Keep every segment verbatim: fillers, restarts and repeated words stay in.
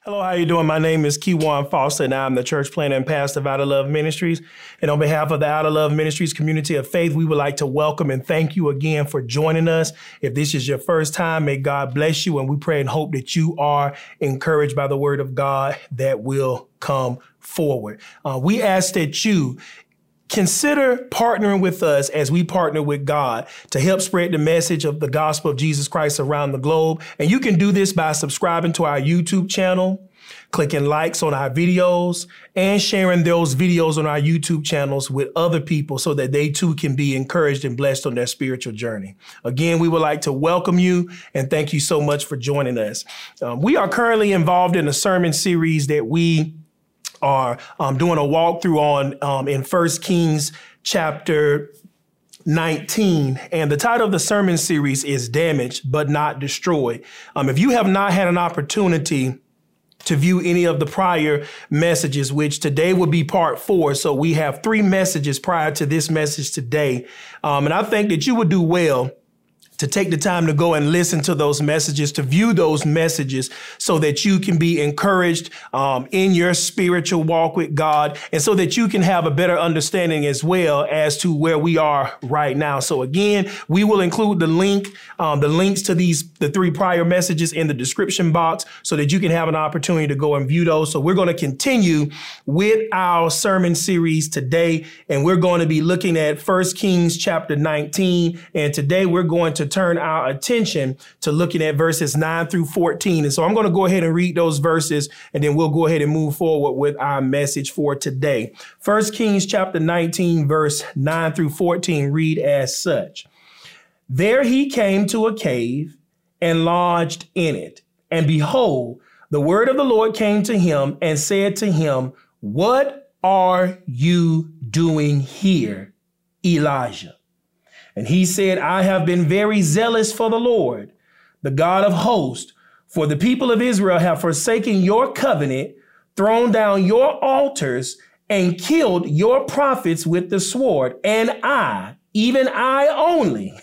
Hello, how you doing? My name is Keywan Foster, and I'm the church planter and pastor of Out of Love Ministries. And on behalf of the Out of Love Ministries community of faith, we would like to welcome and thank you again for joining us. If this is your first time, may God bless you, and we pray and hope that you are encouraged by the word of God that will come forward. Uh, we ask that you consider partnering with us as we partner with God to help spread the message of the gospel of Jesus Christ around the globe. And you can do this by subscribing to our YouTube channel, clicking likes on our videos, and sharing those videos on our YouTube channels with other people so that they too can be encouraged and blessed on their spiritual journey. Again, we would like to welcome you and thank you so much for joining us. Um, we are currently involved in a sermon series that we are um, doing a walkthrough on um, in First Kings chapter nineteen. And the title of the sermon series is Damaged But Not Destroyed. Um, if you have not had an opportunity to view any of the prior messages, which today will be part four. So we have three messages prior to this message today. Um, and I think that you would do well to take the time to go and listen to those messages, to view those messages so that you can be encouraged um, in your spiritual walk with God, and so that you can have a better understanding as well as to where we are right now. So again, we will include the link, um, the links to these, the three prior messages in the description box so that you can have an opportunity to go and view those. So we're going to continue with our sermon series today, and we're going to be looking at First Kings chapter nineteen. And today we're going to turn our attention to looking at verses nine through fourteen. And so I'm going to go ahead and read those verses, and then we'll go ahead and move forward with our message for today. First Kings chapter nineteen, verse nine through fourteen read as such. There he came to a cave and lodged in it. And behold, the word of the Lord came to him and said to him, "What are you doing here, Elijah?" And he said, "I have been very zealous for the Lord, the God of hosts, for the people of Israel have forsaken your covenant, thrown down your altars, and killed your prophets with the sword. And I, even I only,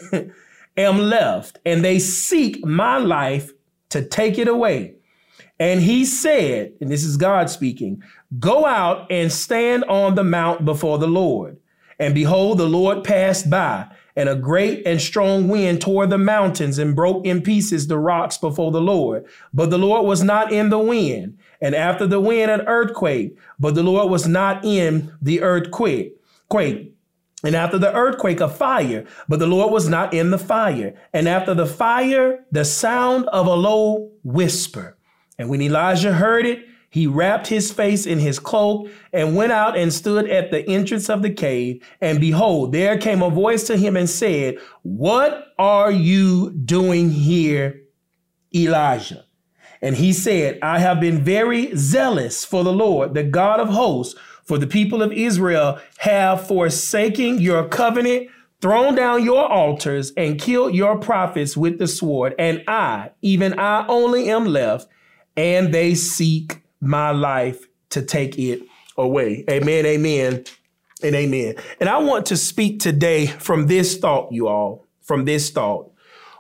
am left, and they seek my life to take it away." And he said, and this is God speaking, "Go out and stand on the mount before the Lord." And behold, the Lord passed by, and a great and strong wind tore the mountains and broke in pieces the rocks before the Lord. But the Lord was not in the wind. And after the wind, an earthquake. But the Lord was not in the earthquake. Quake. And after the earthquake, a fire. But the Lord was not in the fire. And after the fire, the sound of a low whisper. And when Elijah heard it, he wrapped his face in his cloak and went out and stood at the entrance of the cave. And behold, there came a voice to him and said, "What are you doing here, Elijah?" And he said, "I have been very zealous for the Lord, the God of hosts, for the people of Israel have forsaken your covenant, thrown down your altars, and killed your prophets with the sword. And I, even I only am left, and they seek my life to take it away." Amen, amen, and amen. And I want to speak today from this thought, you all, from this thought.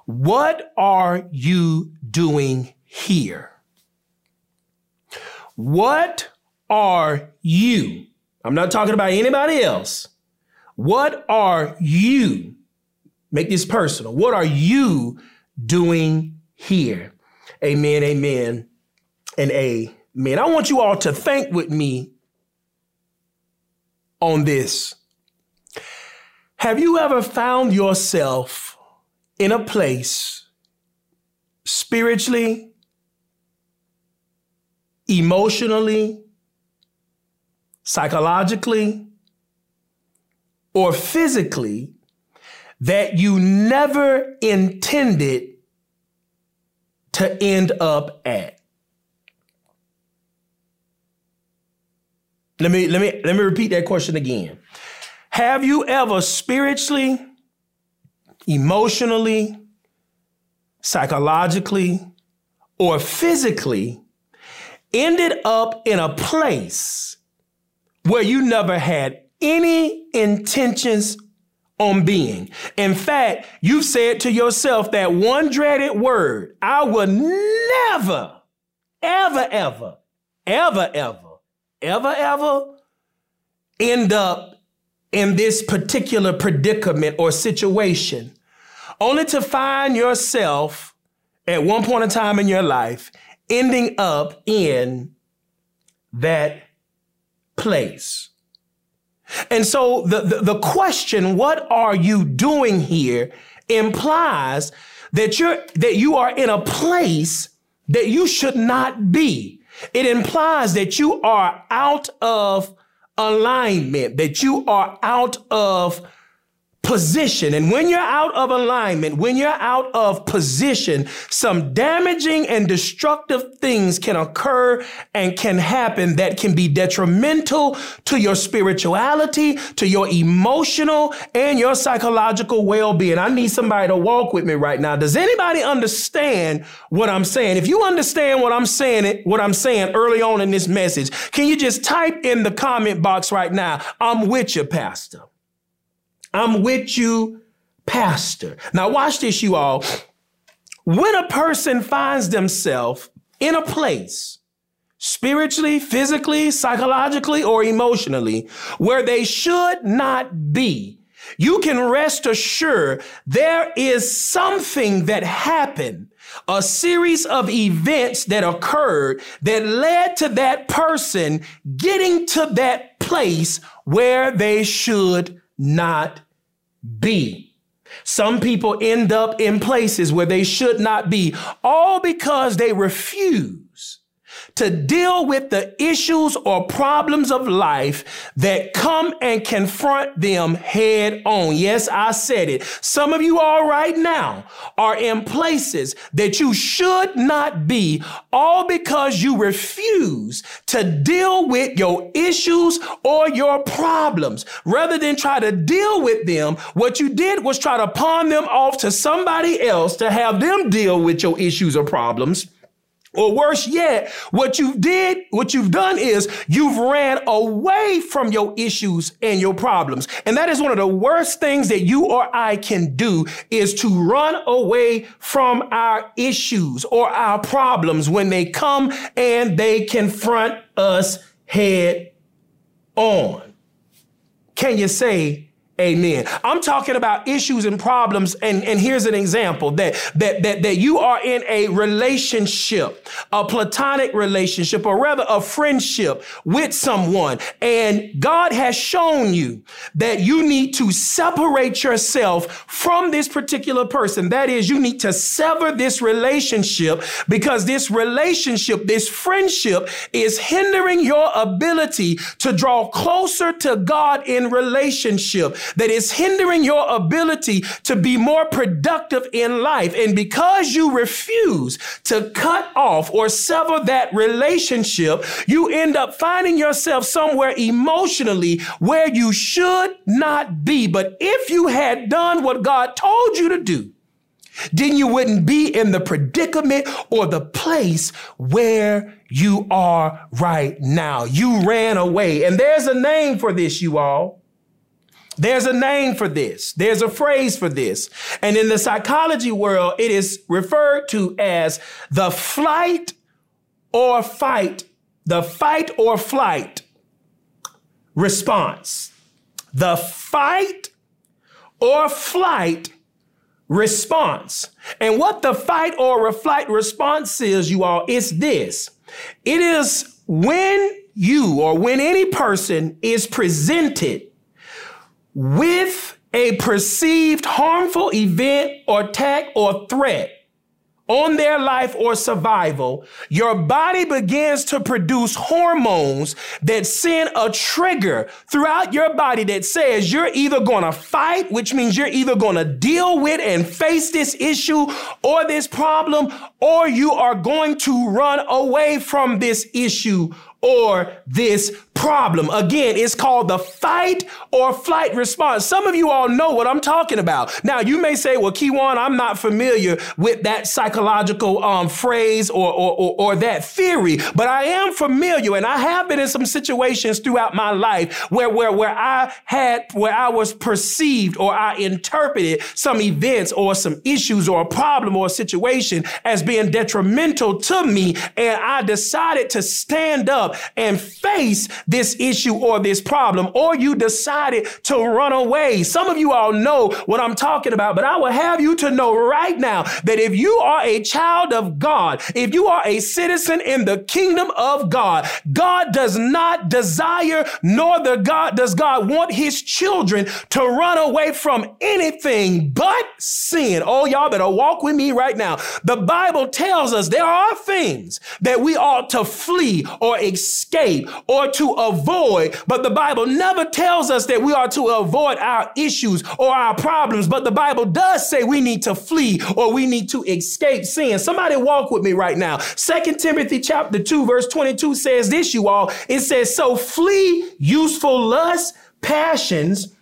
What are you doing here? What are you? I'm not talking about anybody else. What are you? Make this personal. What are you doing here? Amen, amen, and amen. Man, I want you all to think with me on this. Have you ever found yourself in a place spiritually, emotionally, psychologically, or physically that you never intended to end up at? Let me, let me, let me repeat that question again. Have you ever spiritually, emotionally, psychologically, or physically ended up in a place where you never had any intentions on being? In fact, you've said to yourself that one dreaded word, "I will never ever, ever, ever, ever, ever, ever end up in this particular predicament or situation, only to find yourself at one point in time in your life ending up in that place. And so the, the, the question, what are you doing here, implies that you're that you are in a place that you should not be. It implies that you are out of alignment, that you are out of position. And when you're out of alignment, when you're out of position, some damaging and destructive things can occur and can happen that can be detrimental to your spirituality, to your emotional and your psychological well-being. I need somebody to walk with me right now. Does anybody understand what I'm saying? If you understand what I'm saying, what I'm saying early on in this message, can you just type in the comment box right now, I'm with you, Pastor. I'm with you, Pastor. Now watch this, you all. When a person finds themselves in a place, spiritually, physically, psychologically, or emotionally, where they should not be, you can rest assured there is something that happened, a series of events that occurred that led to that person getting to that place where they should not be. Some people end up in places where they should not be, all because they refuse to deal with the issues or problems of life that come and confront them head on. Yes, I said it. Some of you all right now are in places that you should not be, all because you refuse to deal with your issues or your problems. Rather than try to deal with them, what you did was try to pawn them off to somebody else to have them deal with your issues or problems. Or worse yet, what you did, what you've done is you've ran away from your issues and your problems. And that is one of the worst things that you or I can do, is to run away from our issues or our problems when they come and they confront us head on. Can you say amen? I'm talking about issues and problems. And, and here's an example that, that, that, that you are in a relationship, a platonic relationship, or rather a friendship with someone. And God has shown you that you need to separate yourself from this particular person. That is, you need to sever this relationship, because this relationship, this friendship is hindering your ability to draw closer to God in relationship. That is hindering your ability to be more productive in life. And because you refuse to cut off or sever that relationship, you end up finding yourself somewhere emotionally where you should not be. But if you had done what God told you to do, then you wouldn't be in the predicament or the place where you are right now. You ran away. And there's a name for this, you all. There's a name for this. There's a phrase for this. And in the psychology world, it is referred to as the flight or fight, the fight or flight response. The fight or flight response. And what the fight or flight response is, you all, is this. It is when you or when any person is presented with a perceived harmful event or attack or threat on their life or survival, your body begins to produce hormones that send a trigger throughout your body that says you're either going to fight, which means you're either going to deal with and face this issue or this problem, or you are going to run away from this issue or this problem. Again, it's called the fight or flight response. Some of you all know what I'm talking about. Now, you may say, well, Kewan, I'm not familiar with that psychological um, phrase or, or, or, or that theory, but I am familiar, and I have been in some situations throughout my life where, where, where I had, where I was perceived or I interpreted some events or some issues or a problem or a situation as being detrimental to me. And I decided to stand up and face this issue or this problem, or you decided to run away. Some of you all know what I'm talking about, but I will have you to know right now that if you are a child of God, if you are a citizen in the kingdom of God, God does not desire, nor the God does God want his children to run away from anything but sin. Oh, y'all better walk with me right now. The Bible tells us there are things that we ought to flee or escape or to avoid, but the Bible never tells us that we are to avoid our issues or our problems, but the Bible does say we need to flee or we need to escape sin. Somebody walk with me right now. Second Timothy chapter two, verse twenty-two says this, you all. It says, so flee useful lusts, passions,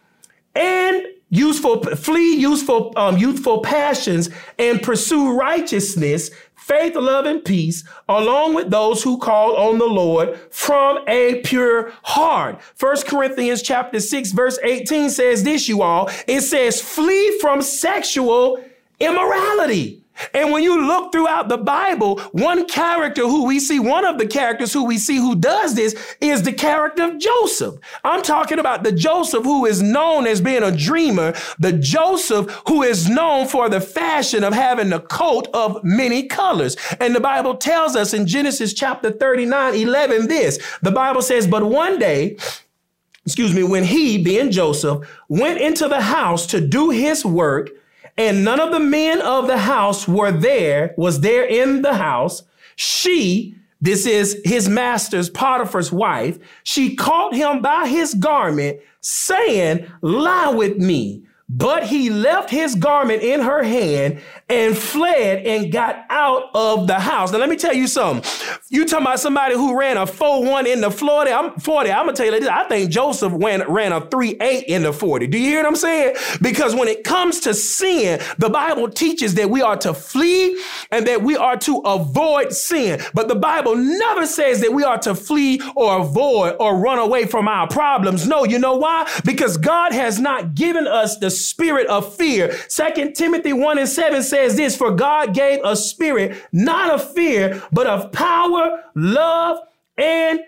and useful, flee useful, um, youthful passions, and pursue righteousness, faith, love, and peace, along with those who call on the Lord from a pure heart. First Corinthians chapter six, verse eighteen says this, you all. It says, flee from sexual immorality. And when you look throughout the Bible, one character who we see, one of the characters who we see who does this is the character of Joseph. I'm talking about the Joseph who is known as being a dreamer, the Joseph who is known for the fashion of having a coat of many colors. And the Bible tells us in Genesis chapter thirty-nine, eleven this, the Bible says, but one day, excuse me, when he, being Joseph, went into the house to do his work, and none of the men of the house were there, was there in the house, she, this is his master's Potiphar's wife, she caught him by his garment, saying, lie with me. But he left his garment in her hand and fled and got out of the house. Now, let me tell you something. You talking about somebody who ran a four one in the Florida. I'm forty. I'm going to tell you this. I think Joseph ran, ran a three eight in the forty. Do you hear what I'm saying? Because when it comes to sin, the Bible teaches that we are to flee and that we are to avoid sin. But the Bible never says that we are to flee or avoid or run away from our problems. No, you know why? Because God has not given us the spirit of fear. Second Timothy one and seven says this, for God gave a spirit not of fear, but of power, love, and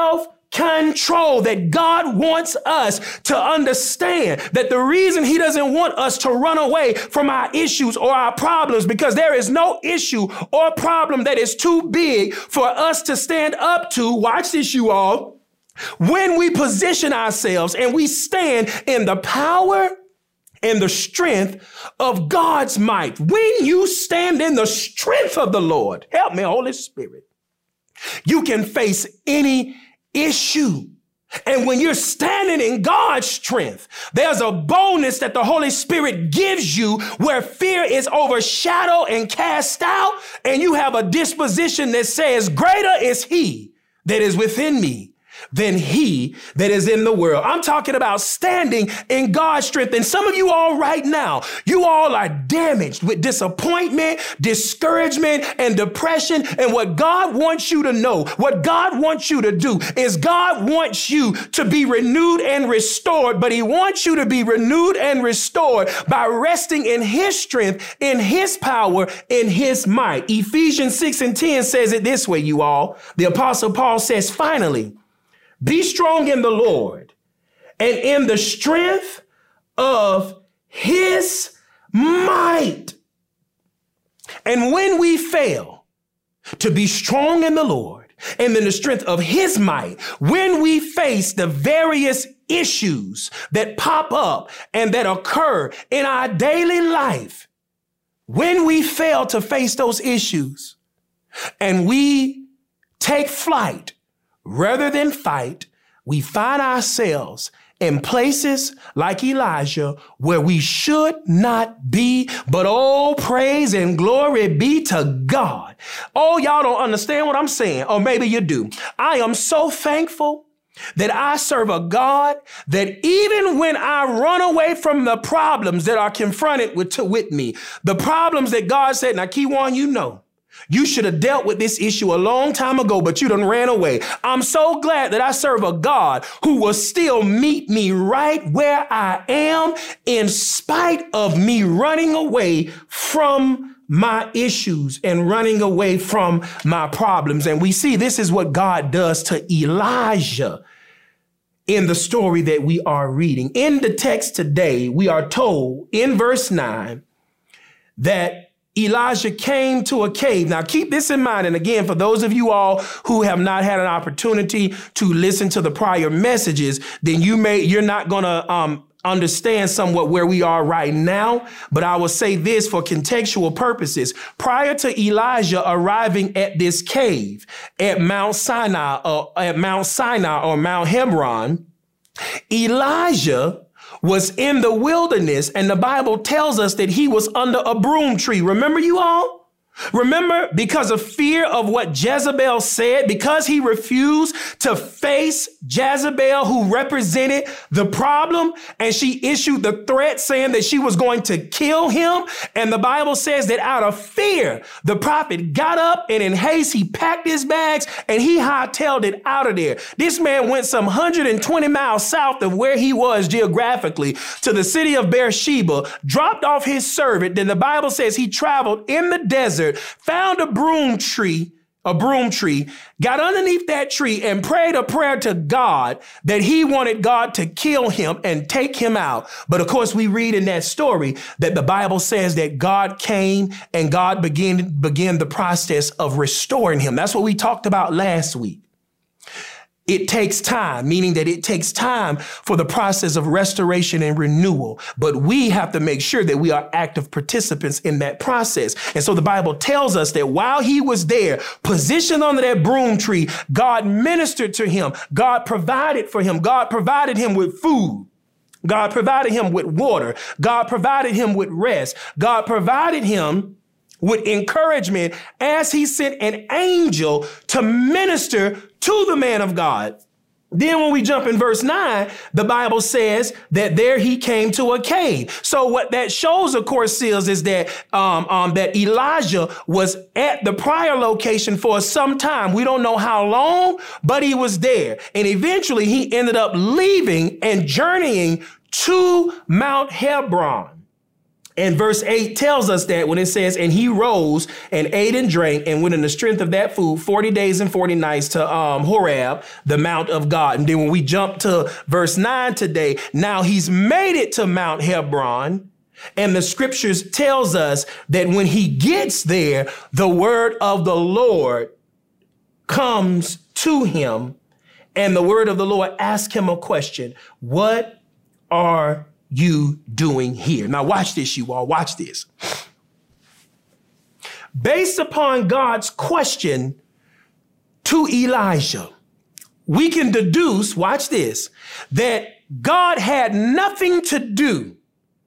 self-control. That God wants us to understand that the reason he doesn't want us to run away from our issues or our problems, because there is no issue or problem that is too big for us to stand up to. Watch this, you all. When we position ourselves and we stand in the power and the strength of God's might. When you stand in the strength of the Lord, help me, Holy Spirit, you can face any issue. And when you're standing in God's strength, there's a boldness that the Holy Spirit gives you where fear is overshadowed and cast out, and you have a disposition that says, greater is he that is within me than he that is in the world. I'm talking about standing in God's strength. And some of you all right now, you all are damaged with disappointment, discouragement, and depression. And what God wants you to know, what God wants you to do is God wants you to be renewed and restored, but he wants you to be renewed and restored by resting in his strength, in his power, in his might. Ephesians six and ten says it this way, you all. The Apostle Paul says, finally, be strong in the Lord and in the strength of his might. And when we fail to be strong in the Lord and in the strength of his might, when we face the various issues that pop up and that occur in our daily life, when we fail to face those issues and we take flight, rather than fight, we find ourselves in places like Elijah where we should not be, but oh, praise and glory be to God. Oh, y'all don't understand what I'm saying, or maybe you do. I am so thankful that I serve a God that even when I run away from the problems that are confronted with, to, with me, the problems that God said, now, Keywan, you know, you should have dealt with this issue a long time ago, but you done ran away. I'm so glad that I serve a God who will still meet me right where I am in spite of me running away from my issues and running away from my problems. And we see this is what God does to Elijah in the story that we are reading. In the text today, we are told in verse nine that Elijah came to a cave. Now, keep this in mind. And again, for those of you all who have not had an opportunity to listen to the prior messages, then you may, you're not going to um, understand somewhat where we are right now. But I will say this for contextual purposes. Prior to Elijah arriving at this cave at Mount Sinai, or at Mount Sinai or Mount Hebron, Elijah was in the wilderness, and the Bible tells us that he was under a broom tree. Remember, you all? Remember, because of fear of what Jezebel said, because he refused to face Jezebel, who represented the problem, and she issued the threat saying that she was going to kill him. And the Bible says that out of fear, the prophet got up and in haste, he packed his bags and he hightailed it out of there. This man went some one hundred twenty miles south of where he was geographically to the city of Beersheba, dropped off his servant. Then the Bible says he traveled in the desert, found a broom tree, a broom tree, got underneath that tree and prayed a prayer to God that he wanted God to kill him and take him out. But of course, we read in that story that the Bible says that God came and God began, began the process of restoring him. That's what we talked about last week. It takes time, meaning that it takes time for the process of restoration and renewal. But we have to make sure that we are active participants in that process. And so the Bible tells us that while he was there, positioned under that broom tree, God ministered to him. God provided for him. God provided him with food. God provided him with water. God provided him with rest. God provided him with encouragement as he sent an angel to minister to the man of God. Then when we jump in verse nine, the Bible says that there he came to a cave. So what that shows, of course, is, is that um, um, that Elijah was at the prior location for some time. We don't know how long, but he was there. And eventually he ended up leaving and journeying to Mount Hebron. And verse eight tells us that when it says, and he rose and ate and drank and went in the strength of that food forty days and forty nights to um, Horeb, the Mount of God. And then when we jump to verse nine today, now he's made it to Mount Hebron. And the scriptures tells us that when he gets there, the word of the Lord comes to him. And the word of the Lord asks him a question. What are you doing here? Now watch this, you all, watch this. Based upon God's question to Elijah, we can deduce, watch this, that God had nothing to do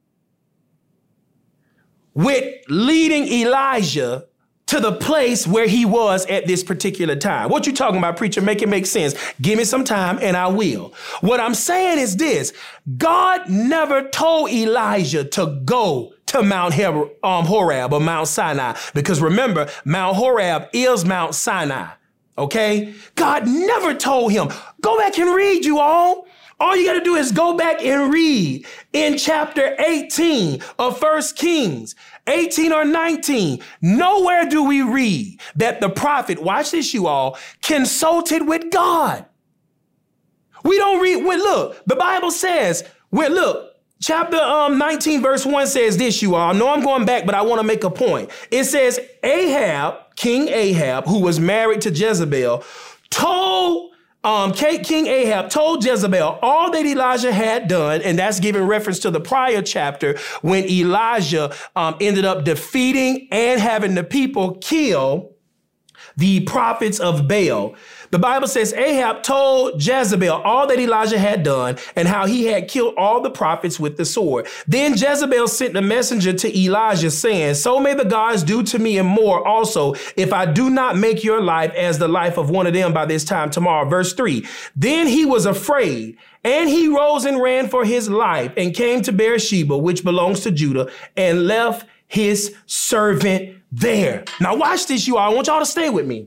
with leading Elijah to the place where he was at this particular time. What you talking about, preacher? Make it make sense. Give me some time and I will. What I'm saying is this. God never told Elijah to go to Mount Her- um, Horeb or Mount Sinai, because remember, Mount Horeb is Mount Sinai. Okay? God never told him. Go back and read, you all. All you got to do is go back and read in chapter eighteen of First Kings, eighteen or nineteen. Nowhere do we read that the prophet, watch this, you all, consulted with God. We don't read, well, look, the Bible says, well, look, chapter um, nineteen, verse one says this, you all. I know I'm going back, but I want to make a point. It says Ahab, King Ahab, who was married to Jezebel, told Um, King Ahab told Jezebel all that Elijah had done, and that's giving reference to the prior chapter when Elijah um, ended up defeating and having the people kill the prophets of Baal. The Bible says Ahab told Jezebel all that Elijah had done and how he had killed all the prophets with the sword. Then Jezebel sent a messenger to Elijah saying, so may the gods do to me and more also if I do not make your life as the life of one of them by this time tomorrow. Verse three, then he was afraid and he rose and ran for his life and came to Beersheba, which belongs to Judah, and left his servant there. Now watch this, you all. I want y'all to stay with me.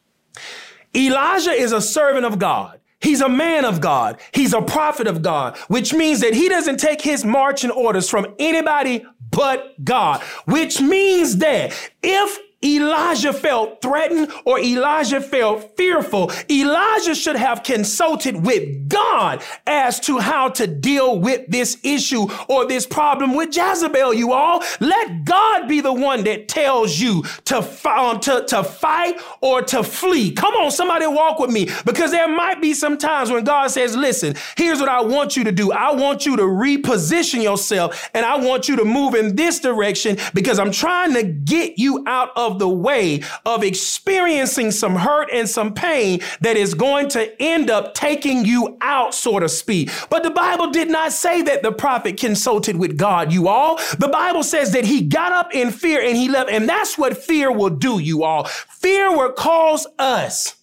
Elijah is a servant of God. He's a man of God. He's a prophet of God, which means that he doesn't take his marching orders from anybody but God, which means that if Elijah felt threatened or Elijah felt fearful, Elijah should have consulted with God as to how to deal with this issue or this problem with Jezebel, you all. Let God be the one that tells you to, um, to, to fight or to flee. Come on, somebody walk with me, because there might be some times when God says, listen, here's what I want you to do. I want you to reposition yourself and I want you to move in this direction because I'm trying to get you out of the way of experiencing some hurt and some pain that is going to end up taking you out, so to speak. But the Bible did not say that the prophet consulted with God, you all. The Bible says that he got up in fear and he left. And that's what fear will do, you all. Fear will cause us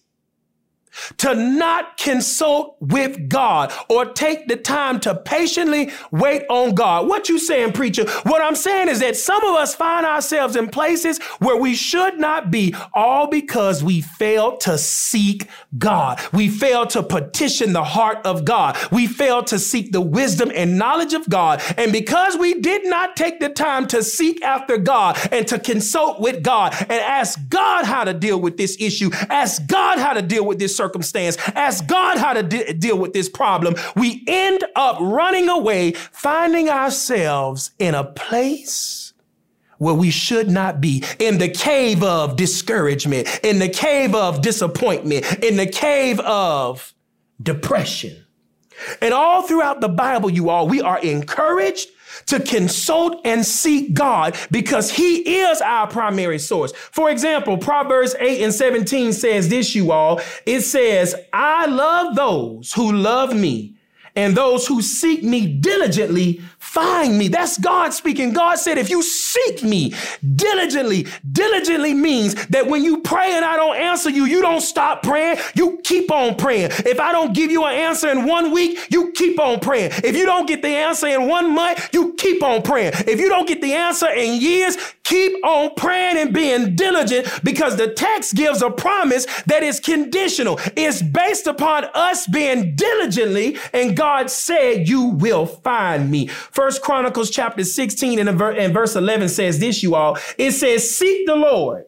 to not consult with God or take the time to patiently wait on God. What you saying, preacher? What I'm saying is that some of us find ourselves in places where we should not be, all because we failed to seek God. We failed to petition the heart of God. We failed to seek the wisdom and knowledge of God. And because we did not take the time to seek after God and to consult with God and ask God how to deal with this issue, ask God how to deal with this circumstance, ask God how to de- deal with this problem, we end up running away, finding ourselves in a place where we should not be, in the cave of discouragement, in the cave of disappointment, in the cave of depression. And all throughout the Bible, you all, we are encouraged to consult and seek God because he is our primary source. For example, Proverbs eight and seventeen says this, you all. It says, I love those who love me, and those who seek me diligently find me. That's God speaking. God said, if you seek me diligently, diligently means that when you pray and I don't answer you, you don't stop praying. You keep on praying. If I don't give you an answer in one week, you keep on praying. If you don't get the answer in one month, you keep on praying. If you don't get the answer in years, keep on praying and being diligent, because the text gives a promise that is conditional. It's based upon us being diligently, and God said, you will find me. First Chronicles chapter sixteen and, and verse eleven says this, you all. It says, seek the Lord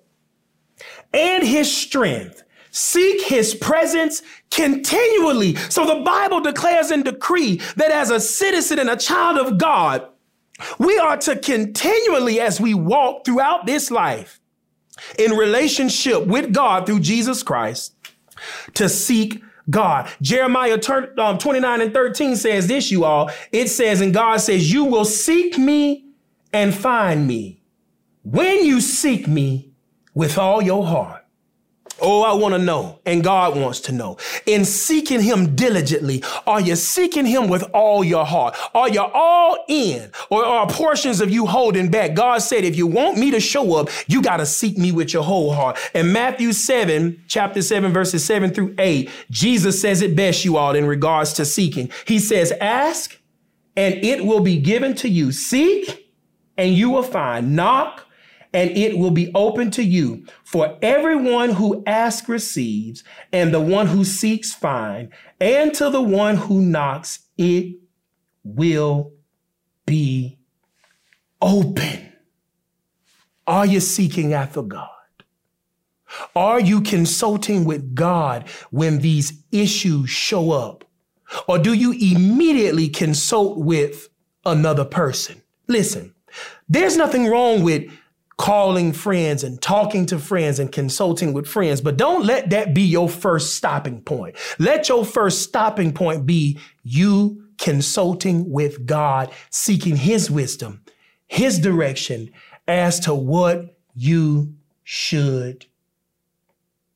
and his strength. Seek his presence continually. So the Bible declares and decree that as a citizen and a child of God, we are to continually, as we walk throughout this life in relationship with God through Jesus Christ, to seek God. Jeremiah twenty-nine and thirteen says this, you all. It says, and God says, you will seek me and find me when you seek me with all your heart. Oh, I want to know, and God wants to know. In seeking him diligently, are you seeking him with all your heart? Are you all in, or are portions of you holding back? God said, if you want me to show up, you got to seek me with your whole heart. In Matthew seven, chapter seven, verses seven through eight, Jesus says it best, you all, in regards to seeking. He says, ask, and it will be given to you. Seek, and you will find. Knock, and it will be open to you. For everyone who asks receives, and the one who seeks finds, and to the one who knocks it will be open. Are you seeking after God? Are you consulting with God when these issues show up? Or do you immediately consult with another person? Listen, there's nothing wrong with calling friends and talking to friends and consulting with friends, but don't let that be your first stopping point. Let your first stopping point be you consulting with God, seeking his wisdom, his direction as to what you should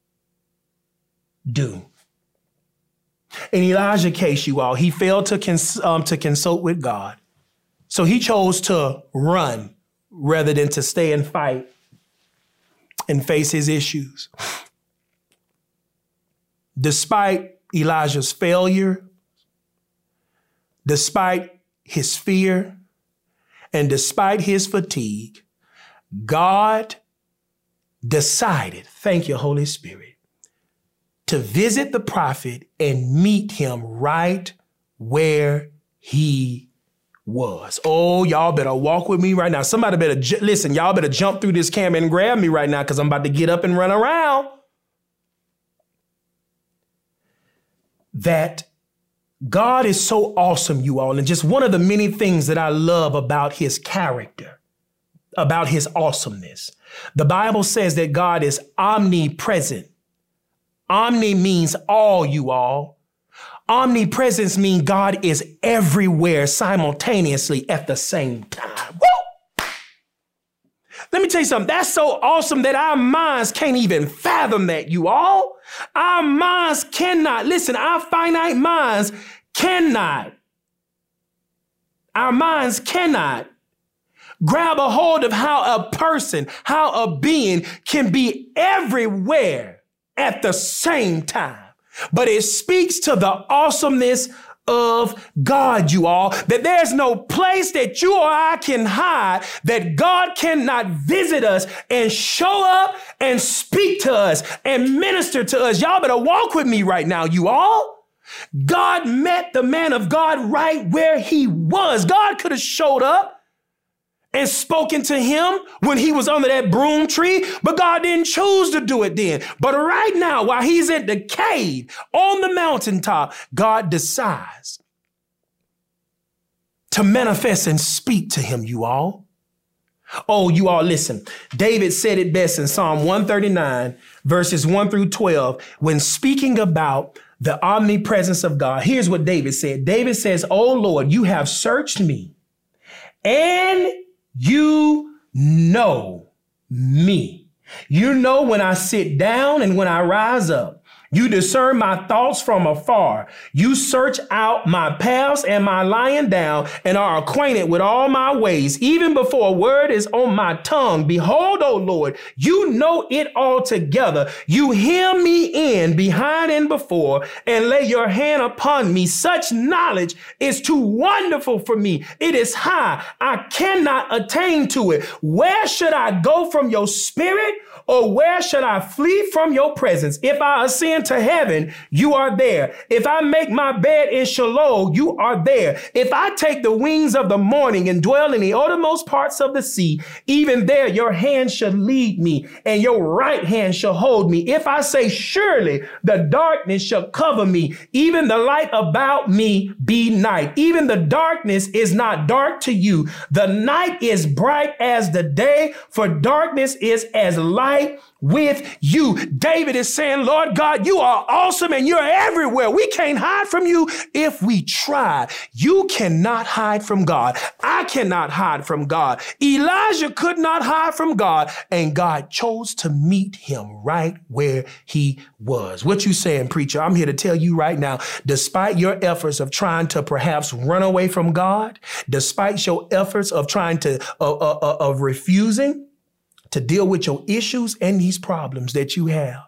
do. In Elijah's case, you all, he failed to, cons- um, to consult with God. So he chose to run rather than to stay and fight and face his issues. Despite Elijah's failure, despite his fear, and despite his fatigue, God decided, thank you, Holy Spirit, to visit the prophet and meet him right where he was. Oh, y'all better walk with me right now. Somebody better, ju- listen, y'all better jump through this camera and grab me right now because I'm about to get up and run around. That God is so awesome, you all. And just one of the many things that I love about his character, about his awesomeness. The Bible says that God is omnipresent. Omni means all, you all. Omnipresence means God is everywhere simultaneously at the same time. Woo! Let me tell you something. That's so awesome that our minds can't even fathom that, you all. Our minds cannot, listen, our finite minds cannot, our minds cannot grab a hold of how a person, how a being can be everywhere at the same time. But it speaks to the awesomeness of God, you all, that there's no place that you or I can hide, that God cannot visit us and show up and speak to us and minister to us. Y'all better walk with me right now, you all. God met the man of God right where he was. God could have showed up and spoken to him when he was under that broom tree, but God didn't choose to do it then. But right now, while he's at the cave on the mountaintop, God decides to manifest and speak to him, you all. Oh, you all listen. David said it best in Psalm one thirty-nine, verses one through twelve, when speaking about the omnipresence of God. Here's what David said. David says, "Oh Lord, you have searched me and you know me. You know when I sit down and when I rise up. You discern my thoughts from afar. You search out my paths and my lying down and are acquainted with all my ways. Even before a word is on my tongue, behold, O Lord, you know it all together. You hem me in behind and before and lay your hand upon me. Such knowledge is too wonderful for me. It is high. I cannot attain to it. Where should I go from your spirit? Or where should I flee from your presence? If I ascend to heaven, you are there. If I make my bed in Sheol, you are there. If I take the wings of the morning and dwell in the uttermost parts of the sea, even there your hand shall lead me and your right hand shall hold me. If I say, surely the darkness shall cover me, even the light about me be night. Even the darkness is not dark to you. The night is bright as the day, for darkness is as light with you. David is saying, Lord God, you are awesome and you're everywhere. We can't hide from you if we try. You cannot hide from God. I cannot hide from God. Elijah could not hide from God, and God chose to meet him right where he was. What you saying, preacher? I'm here to tell you right now, despite your efforts of trying to perhaps run away from God, despite your efforts of trying to, uh, uh, uh, of refusing to deal with your issues and these problems that you have,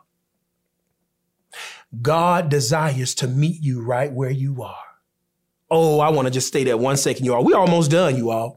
God desires to meet you right where you are. Oh, I want to just stay there one second, you all. We're almost done, you all.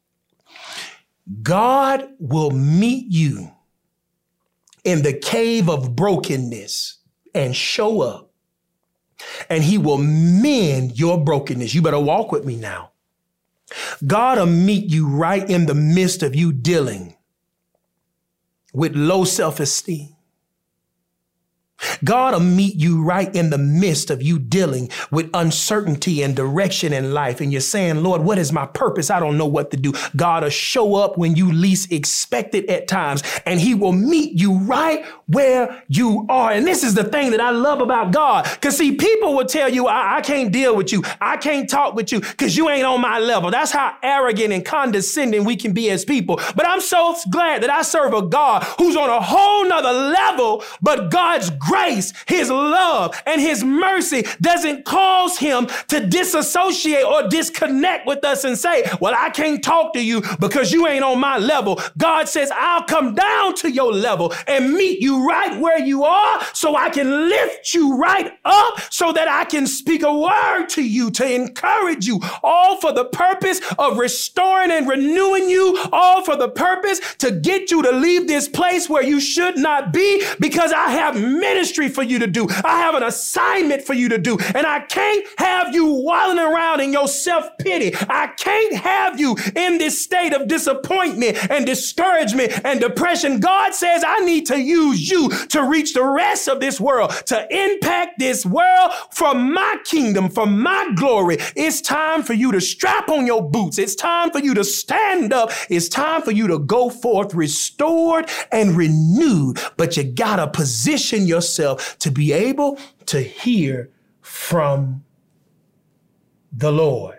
God will meet you in the cave of brokenness and show up, and he will mend your brokenness. You better walk with me now. God will meet you right in the midst of you dealing with low self-esteem. God will meet you right in the midst of you dealing with uncertainty and direction in life. And you're saying, Lord, what is my purpose? I don't know what to do. God will show up when you least expect it at times, and he will meet you right where you are. And this is the thing that I love about God. Because see, people will tell you, I, I can't deal with you. I can't talk with you because you ain't on my level. That's how arrogant and condescending we can be as people. But I'm so glad that I serve a God who's on a whole nother level, but God's grace grace, his love, and his mercy doesn't cause him to disassociate or disconnect with us and say, well, I can't talk to you because you ain't on my level. God says, I'll come down to your level and meet you right where you are so I can lift you right up so that I can speak a word to you to encourage you, all for the purpose of restoring and renewing you, all for the purpose to get you to leave this place where you should not be, because I have ministry for you to do. I have an assignment for you to do, and I can't have you wallowing around in your self-pity. I can't have you in this state of disappointment and discouragement and depression. God says, I need to use you to reach the rest of this world, to impact this world for my kingdom, for my glory. It's time for you to strap on your boots. It's time for you to stand up. It's time for you to go forth restored and renewed. But you gotta position yourself to be able to hear from the Lord.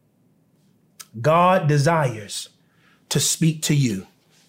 God desires to speak to you.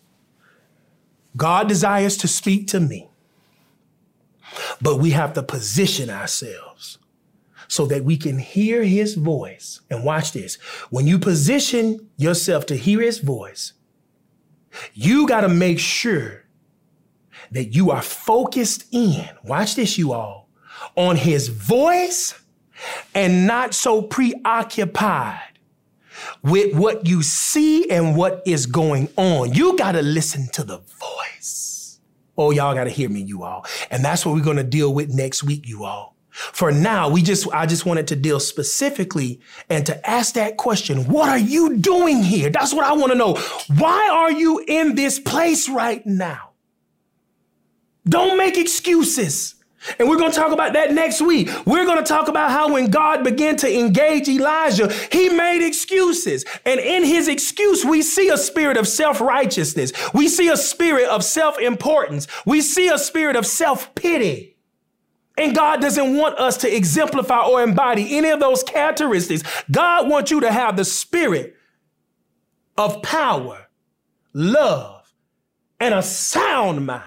God desires to speak to me. But we have to position ourselves so that we can hear his voice. And watch this. When you position yourself to hear his voice, you got to make sure that you are focused in, watch this, you all, on his voice and not so preoccupied with what you see and what is going on. You got to listen to the voice. Oh, y'all got to hear me, you all. And that's what we're going to deal with next week, you all. For now, we just, I just wanted to deal specifically and to ask that question. What are you doing here? That's what I want to know. Why are you in this place right now? Don't make excuses. And we're going to talk about that next week. We're going to talk about how when God began to engage Elijah, he made excuses. And in his excuse, we see a spirit of self-righteousness. We see a spirit of self-importance. We see a spirit of self-pity. And God doesn't want us to exemplify or embody any of those characteristics. God wants you to have the spirit of power, love, and a sound mind.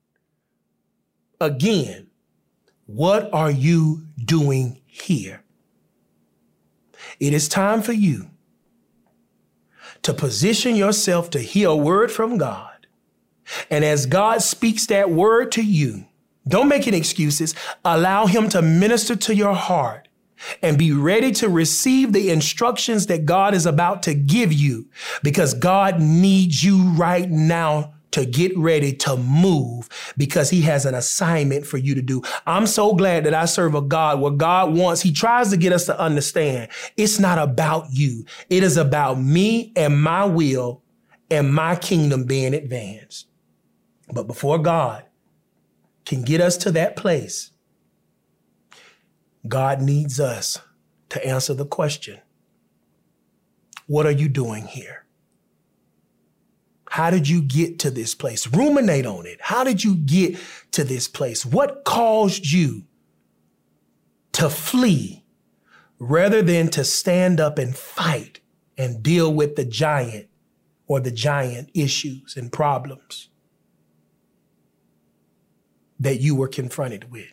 Again, what are you doing here? It is time for you to position yourself to hear a word from God. And as God speaks that word to you, don't make any excuses. Allow him to minister to your heart and be ready to receive the instructions that God is about to give you, because God needs you right now to get ready to move, because he has an assignment for you to do. I'm so glad that I serve a God where God wants, he tries to get us to understand it's not about you. It is about me and my will and my kingdom being advanced. But before God can get us to that place, God needs us to answer the question, what are you doing here? How did you get to this place? Ruminate on it. How did you get to this place? What caused you to flee rather than to stand up and fight and deal with the giant or the giant issues and problems that you were confronted with?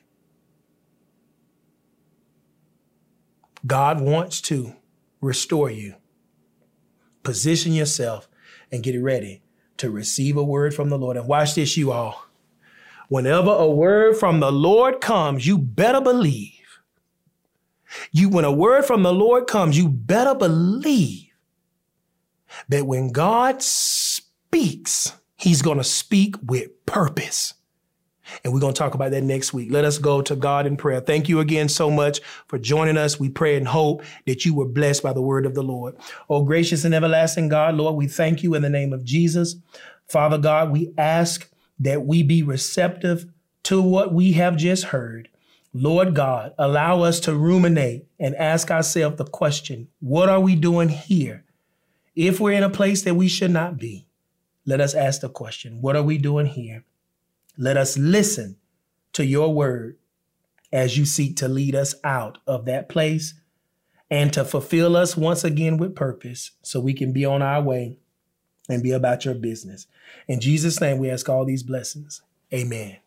God wants to restore you. Position yourself and get ready to receive a word from the Lord. And watch this, you all. Whenever a word from the Lord comes, you better believe. You, when a word from the Lord comes, you better believe that when God speaks, he's going to speak with purpose. And we're going to talk about that next week. Let us go to God in prayer. Thank you again so much for joining us. We pray and hope that you were blessed by the word of the Lord. Oh, gracious and everlasting God, Lord, we thank you in the name of Jesus. Father God, we ask that we be receptive to what we have just heard. Lord God, allow us to ruminate and ask ourselves the question, what are we doing here? If we're in a place that we should not be, let us ask the question, what are we doing here? Let us listen to your word as you seek to lead us out of that place and to fulfill us once again with purpose so we can be on our way and be about your business. In Jesus' name, we ask all these blessings. Amen.